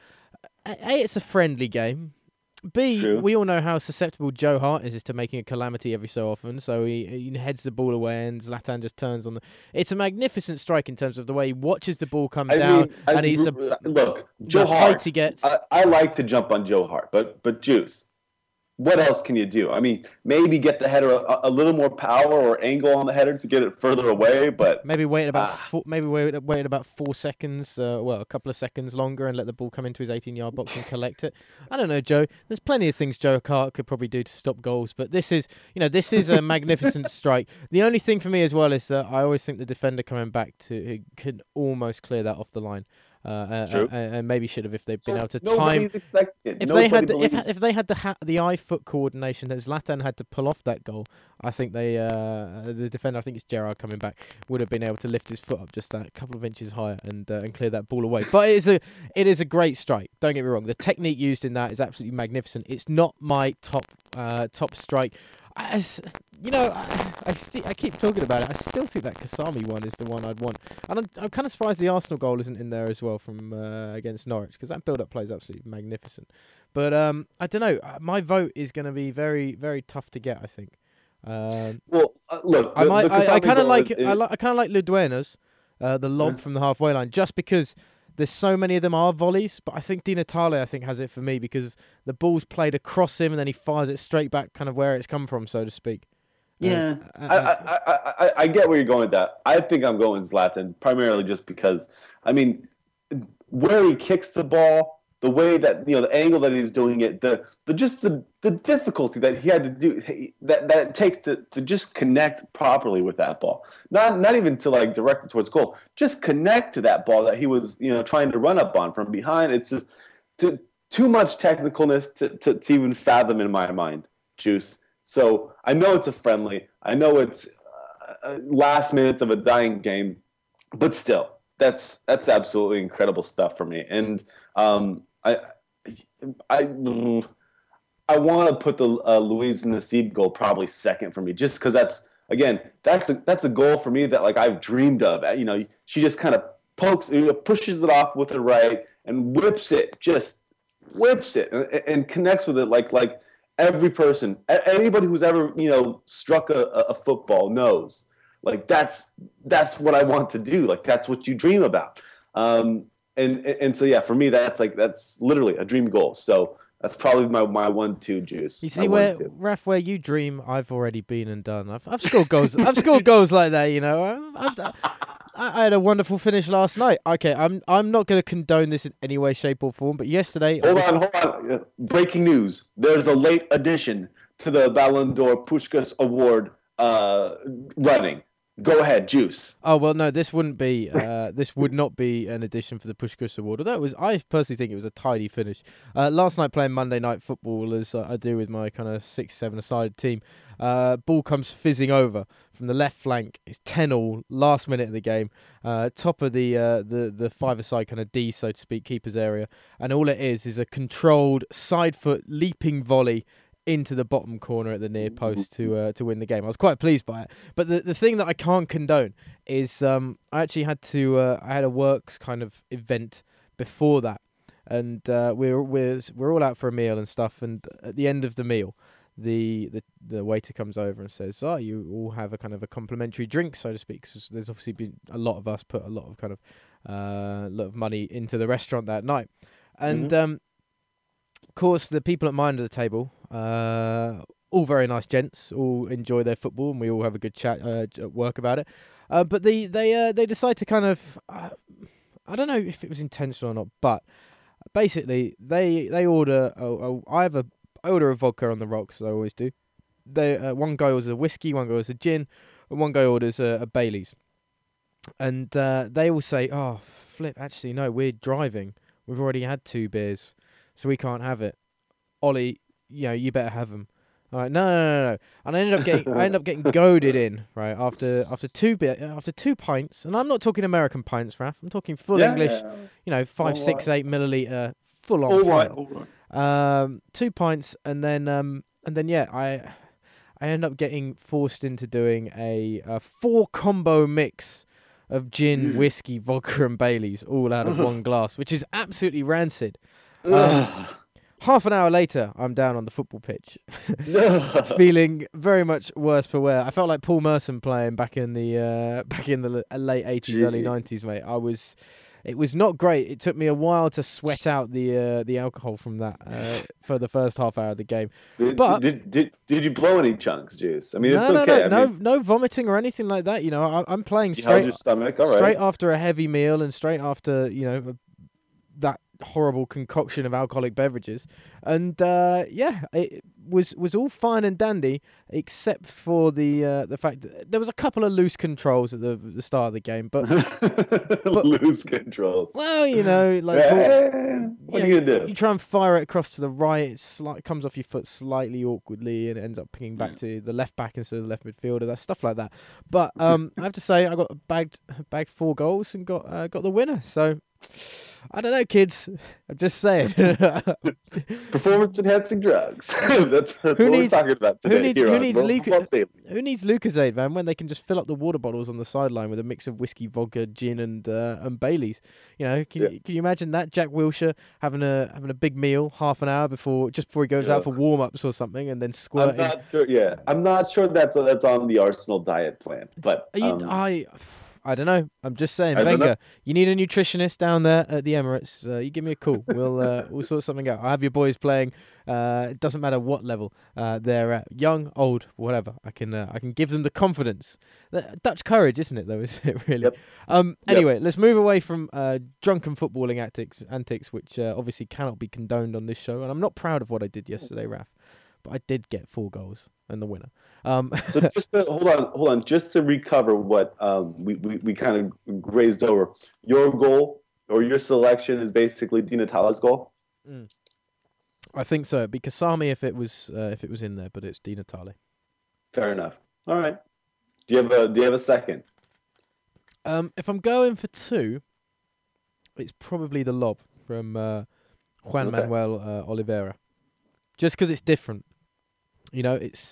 A, it's a friendly game. B, True. we all know how susceptible Joe Hart is to making a calamity every so often. So he, he heads the ball away and Zlatan just turns on the... It's a magnificent strike in terms of the way he watches the ball come I down. mean, I- and he's a, look, Joe the height Hart. he gets. I, I like to jump on Joe Hart, but but Juice, what else can you do? I mean, maybe get the header a, a little more power or angle on the header to get it further away, but Maybe wait about Ah. four, maybe wait wait about four seconds, uh, well, a couple of seconds longer, and let the ball come into his eighteen-yard box and collect it. I don't know, Joe. There's plenty of things Joe Hart could probably do to stop goals, but this is, you know, this is a magnificent strike. The only thing for me as well is that I always think the defender coming back to who could almost clear that off the line. Uh, True. uh, and maybe should have if they'd been able to time. nobody's expecting it. If Nobody they had the, if, believes- if they had the ha- the eye foot coordination that Zlatan had to pull off that goal, I think they uh, the defender, I think it's Gerrard coming back, would have been able to lift his foot up just that couple of inches higher and uh, and clear that ball away. But it is a it is a great strike. Don't get me wrong. The technique used in that is absolutely magnificent. It's not my top uh, top strike. I, s- you know, I I, sti- I keep talking about it. I still think that Kasami one is the one I'd want, and I'm, I'm kind of surprised the Arsenal goal isn't in there as well from uh, against Norwich, because that build-up play is absolutely magnificent. But um, I don't know. uh, My vote is going to be very, very tough to get. I think. Um, Well, uh, look, I the- might. the I, I Kasami kind of goal like. is- I, li- I kind of like Luduena's, uh, the lob from the halfway line, just because there's so many of them are volleys. But I think Di Natale, I think, has it for me because the ball's played across him and then he fires it straight back, kind of where it's come from, so to speak. Yeah, Uh, I, I, I, I, I get where you're going with that. I think I'm going Zlatan primarily just because, I mean, where he kicks the ball, the way that, you know, the angle that he's doing it, the the just the, the difficulty that he had to do that that it takes to, to just connect properly with that ball. Not not even to like direct it towards goal, just connect to that ball that he was, you know, trying to run up on from behind. It's just too too much technicalness to, to, to even fathom in my mind, Juice. So I know it's a friendly. I know it's uh, last minutes of a dying game, but still, that's that's absolutely incredible stuff for me. And um, I I I want to put the uh, Louise Nassib goal probably second for me, just because that's again that's a that's a goal for me that like I've dreamed of. You know, she just kind of pokes, you know, pushes it off with her right and whips it, just whips it and, and connects with it like like. Every person, anybody who's ever, you know, struck a, a football knows, like that's that's what I want to do. Like that's what you dream about. Um, and and so yeah, for me, that's like that's literally a dream goal. So that's probably my, my one two Juice. You My see where one-two. Raf, where you dream, I've already been and done. I've I've scored goals. I've scored goals like that. You know, I've, I've, I had a wonderful finish last night. Okay, I'm I'm not going to condone this in any way, shape, or form. But yesterday, Hold on, hold on. Uh, Breaking news: there's a late addition to the Ballon d'Or Puskás Award uh, running. Go ahead, Juice. Oh well, no, this wouldn't be. Uh, this would not be an addition for the Puskás Award. Although it was, I personally think it was a tidy finish. Uh, last night playing Monday Night Football, as I do with my kind of six, seven-a-side team, uh, ball comes fizzing over from the left flank. It's ten all, last minute of the game, uh, top of the uh, the the five-a-side kind of D, so to speak, keeper's area, and all it is is a controlled side foot leaping volley into the bottom corner at the near post to uh, to win the game. I was quite pleased by it. But the the thing that I can't condone is um, I actually had to uh, I had a works kind of event before that, and uh, we're we're we're all out for a meal and stuff. And at the end of the meal, the the, the waiter comes over and says, "Oh, you all have a kind of a complimentary drink, so to speak." So there's obviously been a lot of us put a lot of kind of uh, lot of money into the restaurant that night, and. Mm-hmm. Um, Of course, the people at my end of the table, uh, all very nice gents, all enjoy their football, and we all have a good chat uh, at work about it. Uh, but the, they uh, they decide to kind of, uh, I don't know if it was intentional or not, but basically they they order. Oh, oh, I have a I order a vodka on the rocks, as I always do. They uh, one guy orders a whiskey, one guy orders a gin, and one guy orders a, a Bailey's. And uh, they all say, "Oh, flip! Actually, no, we're driving. We've already had two beers." So we can't have it. Ollie, you know, you better have them. All right, no, no, no, no. And I ended up getting, I ended up getting goaded in, right, after after two beer, after two pints, and I'm not talking American pints, Raf. I'm talking full yeah, English, yeah. you know, five, all six, right. eight milliliter, full on All pint. right, all right. Um, two pints, and then um, and then yeah, I I end up getting forced into doing a, a four combo mix of gin, whiskey, vodka, and Baileys, all out of one glass, which is absolutely rancid. Um, half an hour later, I'm down on the football pitch, feeling very much worse for wear. I felt like Paul Merson playing back in the uh, back in the late eighties, early nineties, mate. I was, it was not great. It took me a while to sweat out the uh, the alcohol from that uh, for the first half hour of the game. Did, but did did did you blow any chunks, Juice? I mean, no, it's no, okay. no, I no, mean, no vomiting or anything like that. You know, I, I'm playing you held straight, your stomach, all right. straight after a heavy meal and straight after, you know, that horrible concoction of alcoholic beverages, and uh, yeah, it was was all fine and dandy, except for the uh, the fact that there was a couple of loose controls at the, the start of the game, but, but loose controls. Well, you know, like yeah, Paul, what you are you know, gonna do? You try and fire it across to the right, it's like, it comes off your foot slightly awkwardly, and it ends up pinging back to the left back instead of the left midfielder. That stuff like that. But um, I have to say, I got bagged bagged four goals and got uh, got the winner. So. I don't know, kids. I'm just saying. Performance enhancing drugs. that's that's who what needs, we're talking about today. Who needs, here who on needs, World Luca, Football Daily. who needs Lucozade, man, when they can just fill up the water bottles on the sideline with a mix of whiskey, vodka, gin, and uh, and Baileys? You know, can, Yeah. can you imagine that? Jack Wilshere having a having a big meal half an hour before, just before he goes Yeah. out for warm ups or something, and then I'm squirting. not sure. Yeah, I'm not sure that's that's on the Arsenal diet plan, but Are you, um, I, I don't know. I'm just saying, I don't Wenger, know. you need a nutritionist down there at the Emirates. Uh, you give me a call. We'll uh, we'll sort something out. I have your boys playing. Uh, it doesn't matter what level uh, they're at, young, old, whatever. I can uh, I can give them the confidence, the Dutch courage, isn't it? Though, is it really? Yep. Um. Yep. Anyway, let's move away from uh, drunken footballing antics, antics, which uh, obviously cannot be condoned on this show. And I'm not proud of what I did yesterday, Raf, but I did get four goals and the winner. Um. So just to, hold on, hold on, just to recover what um, we, we, we kind of grazed over. Your goal or your selection is basically Di Natale's goal? Mm. I think so. It'd be Kasami if it was uh, if it was in there, but it's Di Natale. Fair enough. All right. Do you have a Do you have a second? Um, if I'm going for two, it's probably the lob from uh, Juan Okay. Manuel uh, Oliveira, just because it's different. You know, it's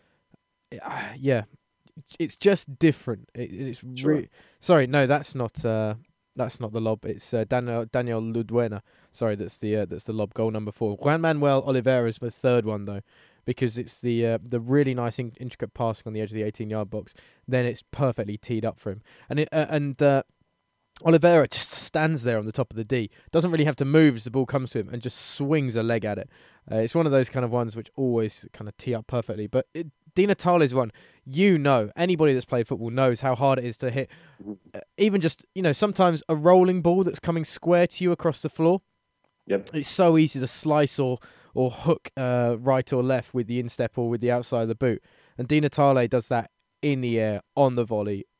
uh, yeah, it's just different. It, it's Sure. re- sorry, no, that's not uh, that's not the lob. It's uh, Daniel Daniel Luduena. Sorry, that's the uh, that's the lob, goal number four. Juan Manuel Oliveira is the third one though, because it's the uh, the really nice in- intricate passing on the edge of the eighteen yard box. Then it's perfectly teed up for him, and it, uh, and. Uh, Oliveira just stands there on the top of the D, doesn't really have to move as the ball comes to him, and just swings a leg at it. Uh, it's one of those kind of ones which always kind of tee up perfectly. But it, Di Natale's one, you know, anybody that's played football knows how hard it is to hit. Uh, even just, you know, sometimes a rolling ball that's coming square to you across the floor. Yep. It's so easy to slice or or hook uh, right or left with the instep or with the outside of the boot. And Di Natale does that in the air, on the volley,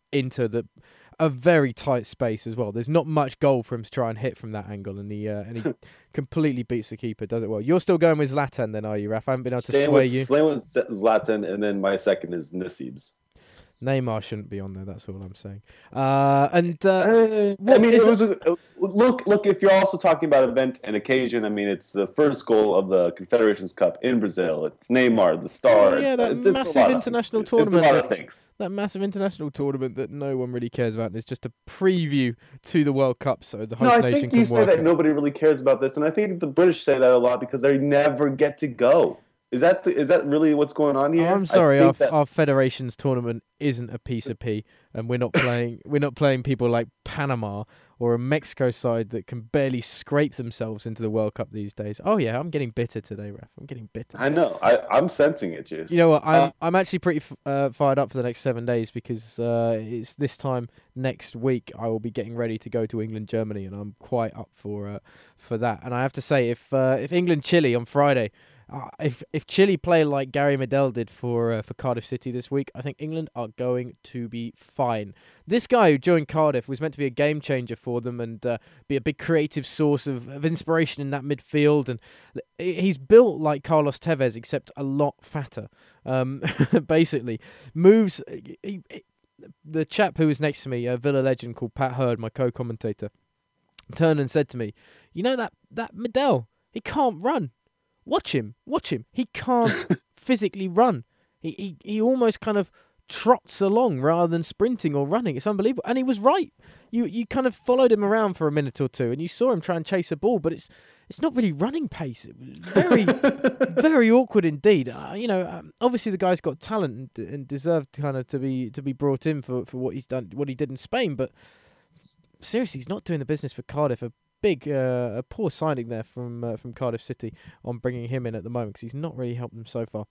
into the a very tight space as well. There's not much goal for him to try and hit from that angle, and he uh, and he completely beats the keeper. Does it well. You're still going with Zlatan, then, are you, Raf? I haven't been able to Staying sway with, you. Staying with Zlatan, and then my second is Nasib's. Neymar shouldn't be on there. That's all I'm saying. Uh, and uh, uh, I mean, it was a, look. Look, if you're also talking about event and occasion, I mean, it's the first goal of the Confederations Cup in Brazil. It's Neymar, the star. Oh, yeah, that it's, it's massive international it's, tournament. It's a lot of that, things. That massive international tournament that no one really cares about. And it's just a preview to the World Cup, so the host no, I nation think can you say work that it. nobody really cares about this, and I think the British say that a lot because they never get to go. Is that the, is that really what's going on here? Oh, I'm sorry, our, that... our federation's tournament isn't a piece of pee, and we're not playing. we're not playing people like Panama or a Mexico side that can barely scrape themselves into the World Cup these days. Oh yeah, I'm getting bitter today, Ref. I'm getting bitter. I know. I, I'm sensing it, Juice. You know what? I'm uh, I'm actually pretty f- uh, fired up for the next seven days because uh, it's this time next week I will be getting ready to go to England, Germany, and I'm quite up for uh, for that. And I have to say, if uh, if England Chile on Friday. Uh, if if Chile play like Gary Medel did for uh, for Cardiff City this week, I think England are going to be fine. This guy who joined Cardiff was meant to be a game changer for them and uh, be a big creative source of, of inspiration in that midfield. And he's built like Carlos Tevez, except a lot fatter. Um, basically, moves. He, he, the chap who was next to me, a Villa legend called Pat Hurd, my co-commentator, turned and said to me, "You know that that Medel, he can't run. Watch him, watch him. He can't physically run. He, he he almost kind of trots along rather than sprinting or running. It's unbelievable." And he was right. You you kind of followed him around for a minute or two, and you saw him try and chase a ball, but it's it's not really running pace. It was very very awkward indeed. Uh, you know, um, obviously the guy's got talent and, and deserved kind of to be to be brought in for, for what he's done, what he did in Spain. But seriously, he's not doing the business for Cardiff. A big, uh, a poor signing there from uh, from Cardiff City on bringing him in at the moment because he's not really helped them so far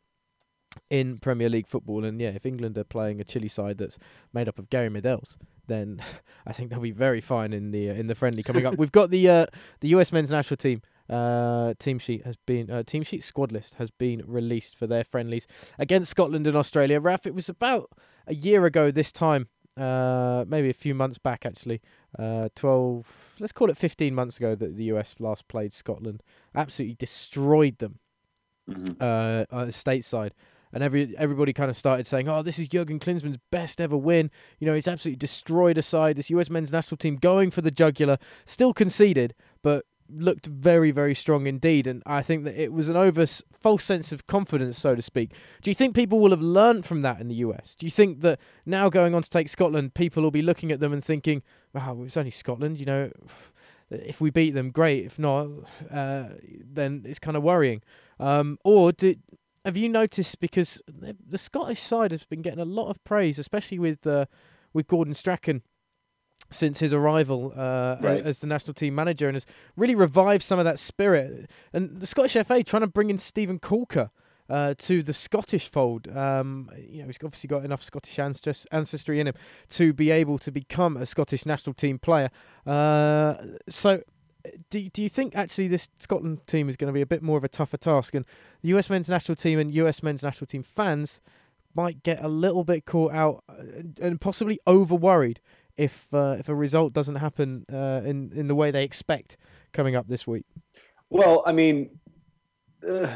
in Premier League football. And yeah, if England are playing a Chile side that's made up of Gary Medels, then I think they'll be very fine in the uh, in the friendly coming up. We've got the uh, the U S men's national team. Uh, team sheet has been uh, team sheet squad list has been released for their friendlies against Scotland and Australia. Raf, it was about a year ago this time. Uh, maybe a few months back, actually. Uh, twelve, let's call it fifteen months ago that the U S last played Scotland. Absolutely destroyed them mm-hmm. uh, uh, stateside. And every everybody kind of started saying, oh, this is Jurgen Klinsmann's best ever win. You know, he's absolutely destroyed a side. This U S men's national team going for the jugular. Still conceded, but looked very, very strong indeed. And I think that it was an over false sense of confidence, so to speak. Do you think people will have learned from that in the U S? Do you think that now going on to take Scotland, people will be looking at them and thinking, wow, it's only Scotland, you know, if we beat them, great. If not, uh, then it's kind of worrying. Um, or did, have you noticed, because the Scottish side has been getting a lot of praise, especially with uh, with Gordon Strachan, since his arrival uh, right. as the national team manager, and has really revived some of that spirit. And the Scottish F A trying to bring in Stephen Corker uh, to the Scottish fold. Um, you know, he's obviously got enough Scottish ancestry in him to be able to become a Scottish national team player. Uh, so, do do you think actually this Scotland team is going to be a bit more of a tougher task, and the U S men's national team and U S men's national team fans might get a little bit caught out and possibly over worried if uh, if a result doesn't happen uh, in in the way they expect coming up this week? Well, I mean, uh,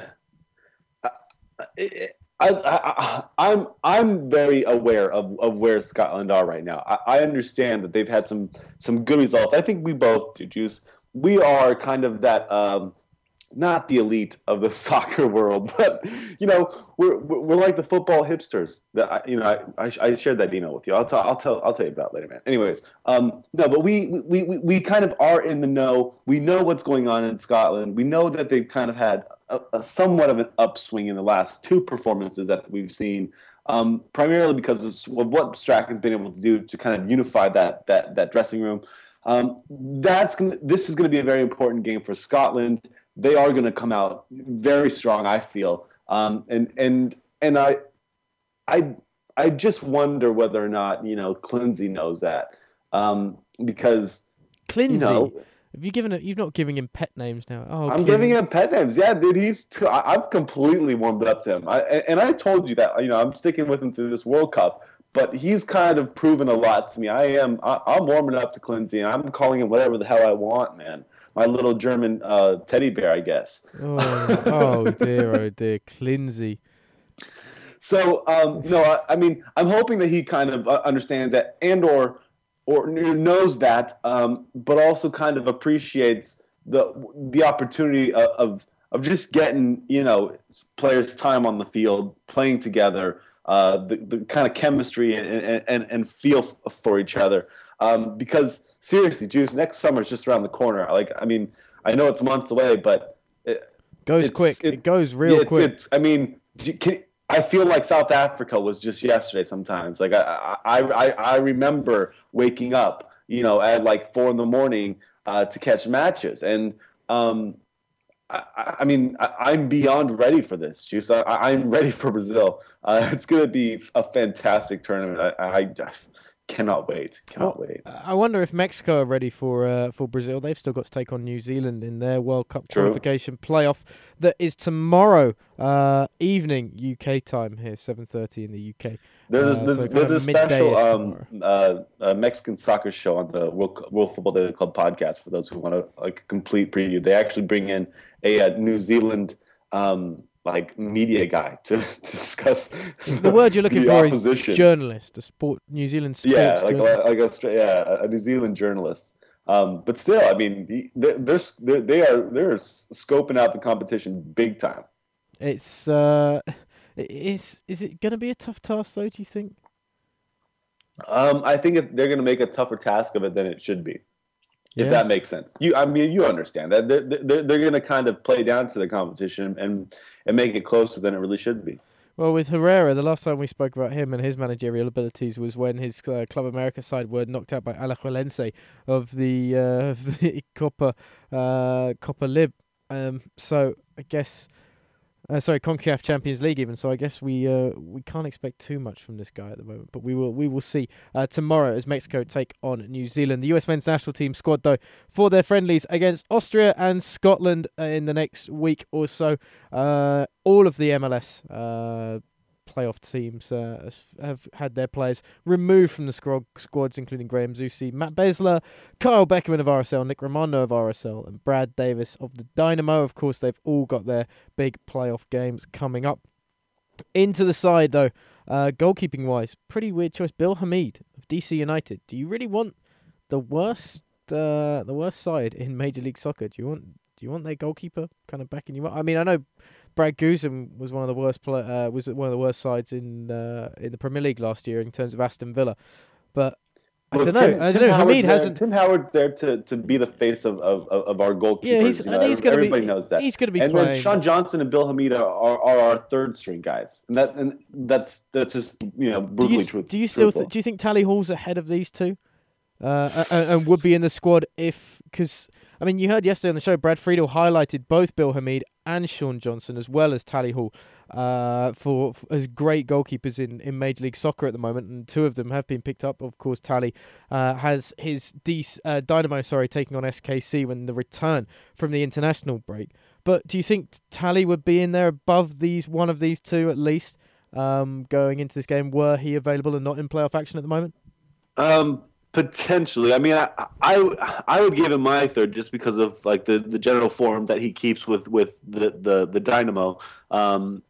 I, I, I, I'm I'm very aware of, of where Scotland are right now. I, I understand that they've had some some good results. I think we both do, Juice. We are kind of that. Um, Not the elite of the soccer world, but you know we're we're like the football hipsters. That I, you know I, I I shared that email with you. I'll tell I'll tell I'll tell you about it later, man. Anyways, um, no, but we, we we we kind of are in the know. We know what's going on in Scotland. We know that they've kind of had a, a somewhat of an upswing in the last two performances that we've seen, um, primarily because of, of what Strachan's been able to do to kind of unify that that that dressing room. Um, that's gonna, this is going to be a very important game for Scotland. They are going to come out very strong, I feel, um, and and and I, I, I just wonder whether or not you know Clinzy knows that, um, because Clinzy, you know, have you given it? You've not giving him pet names now. Oh, I'm Clin- giving him pet names. Yeah, dude, he's. T- I, I've completely warmed up to him, I, and I told you that you know I'm sticking with him through this World Cup. but he's kind of proven a lot to me. I am I, I'm warming up to Clincy, and I'm calling him whatever the hell I want, man. My little German uh, teddy bear, I guess. Oh, oh dear, oh dear, Clincy. So um, no, I, I mean, I'm hoping that he kind of uh, understands that, and or or knows that, um, but also kind of appreciates the the opportunity of, of of just getting, you know, players time on the field, playing together, uh, the the kind of chemistry and and, and feel for each other. Um, because seriously, Juice, next summer is just around the corner. Like, I mean, I know it's months away, but it goes quick. It, it goes real yeah, it's, quick. It's, I mean, can, I feel like South Africa was just yesterday sometimes. Like I, I, I, I remember waking up, you know, at like four in the morning uh, to catch matches. And um, I, I mean, I, I'm beyond ready for this, Juice. I, I'm ready for Brazil. Uh, it's going to be a fantastic tournament. I, I, I cannot wait. Cannot well, wait. I wonder if Mexico are ready for uh, for Brazil. They've still got to take on New Zealand in their World Cup True. qualification playoff that is tomorrow uh, evening U K time here, seven thirty in the U K. There's, uh, there's, so there's a special um, uh, uh, Mexican soccer show on the World, World Football Daily Club podcast for those who want to like a complete preview. They actually bring in a, a New Zealand um, like media guy to, to discuss the word you're looking for opposition. Is journalist, a sport New Zealand sports yeah, like journalist. like a yeah a New Zealand journalist. Um, but still, I mean, they're, they're they are they're scoping out the competition big time. It's uh, is is it going to be a tough task though? Do you think? Um, I think they're going to make a tougher task of it than it should be. If Yeah. that makes sense. You, I mean, you understand that they're they're, they're going to kind of play down to the competition and and make it closer than it really should be. Well, with Herrera, the last time we spoke about him and his managerial abilities was when his uh, Club America side were knocked out by Alajuelense of the uh, of the Copa uh, Copa Lib. Um, so I guess. Uh, sorry, CONCACAF Champions League even. So I guess we uh, we can't expect too much from this guy at the moment, but we will we will see uh, tomorrow as Mexico take on New Zealand. The U S men's national team squad though for their friendlies against Austria and Scotland uh, in the next week or so. Uh, all of the M L S uh, playoff teams uh, have had their players removed from the squad, squads, including Graham Zusi, Matt Besler, Kyle Beckerman of R S L, Nick Raimondo of R S L, and Brad Davis of the Dynamo. Of course, they've all got their big playoff games coming up. Into the side, though, uh, goalkeeping-wise, pretty weird choice. Bill Hamid of D C United. Do you really want the worst, uh, the worst side in Major League Soccer? Do you want, do you want their goalkeeper kind of backing you up? I mean, I know Brad Guzan was one of the worst play, uh, was one of the worst sides in uh, in the Premier League last year in terms of Aston Villa, but I Well, don't know. Tim, I Tim don't know. Howard's Hamid there, hasn't. Tim Howard's there to, to be the face of, of, of our goalkeepers. Yeah, he's, you know, and he's going to be. everybody knows that. He's going to be and playing. then Sean Johnson and Bill Hamid are, are, are our third string guys, and that and that's that's just you know brutally do you, truth. do you still truthful. th- do you think Tally Hall's ahead of these two, uh, and, and would be in the squad if because I mean you heard yesterday on the show Brad Friedel highlighted both Bill Hamid and Sean Johnson as well as Tally Hall uh, for, for as great goalkeepers in, in Major League Soccer at the moment, and two of them have been picked up. Of course, Tally uh, has his D- uh, Dynamo, sorry, taking on S K C when the return from the international break. But do you think Tally would be in there above these one of these two at least um, going into this game? Were he available and not in playoff action at the moment? Um, potentially. I mean, I, I I would give him my third just because of like the, the general form that he keeps with with the the, the Dynamo. Um,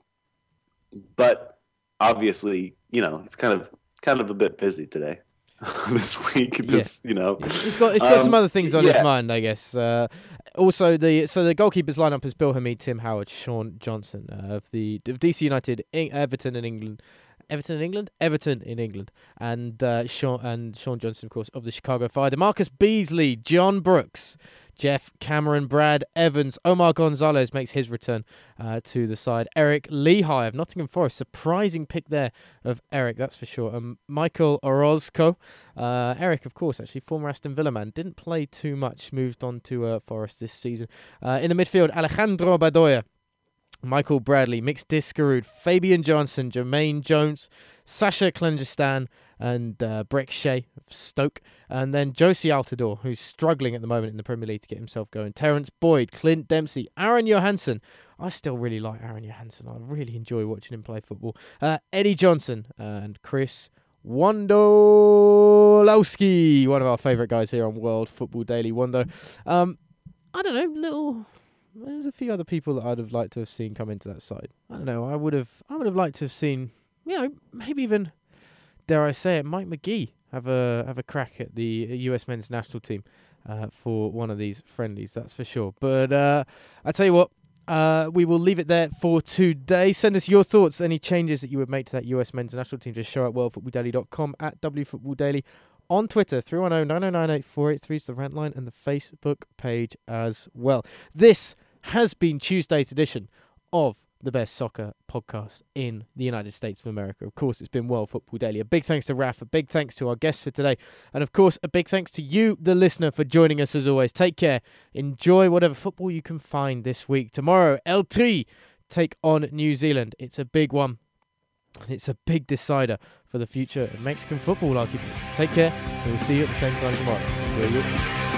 but obviously, you know, it's kind of kind of a bit busy today. This week, this, you know, he's got he's got um, some other things on yeah. his mind, I guess. Uh, also, the so the goalkeepers lineup is Bill Hamid, Tim Howard, Sean Johnson uh, of the of D C United, Everton, and England. Everton in England, Everton in England, and uh, Sean and Sean Johnson, of course, of the Chicago Fire. Marcus Beasley, John Brooks, Jeff Cameron, Brad Evans, Omar Gonzalez makes his return uh, to the side. Eric Lehigh of Nottingham Forest, surprising pick there of Eric, that's for sure. Um, Michael Orozco, uh, Eric, of course, actually former Aston Villa man, didn't play too much, moved on to uh, Forest this season. Uh, in the midfield, Alejandro Badoya, Michael Bradley, Mix Discarud, Fabian Johnson, Jermaine Jones, Sasha Klengestan, and uh, Breck Shea of Stoke. And then Josie Altidore, who's struggling at the moment in the Premier League to get himself going. Terence Boyd, Clint Dempsey, Aaron Johansson. I still really like Aaron Johansson. I really enjoy watching him play football. Uh, Eddie Johnson and Chris Wondolowski, one of our favourite guys here on World Football Daily. Wondo, um, I don't know, little. There's a few other people that I'd have liked to have seen come into that side. I don't know. I would have. I would have liked to have seen, you know, maybe even, dare I say it, Mike McGee have a have a crack at the U S men's national team uh, for one of these friendlies. That's for sure. But uh, I tell you what. Uh, we will leave it there for today. Send us your thoughts, any changes that you would make to that U S men's national team. Just show at world football daily dot com, at W Football Daily, on Twitter, three one zero, nine zero nine eight, four eight three is the rant line, and the Facebook page as well. This has been Tuesday's edition of the best soccer podcast in the United States of America. Of course, it's been World Football Daily. A big thanks to Raf, a big thanks to our guests for today, and of course, a big thanks to you, the listener, for joining us as always. Take care. Enjoy whatever football you can find this week. Tomorrow, El Tri take on New Zealand. It's a big one, and it's a big decider for the future of Mexican football, arguably. Take care, and we'll see you at the same time tomorrow. Enjoy your future.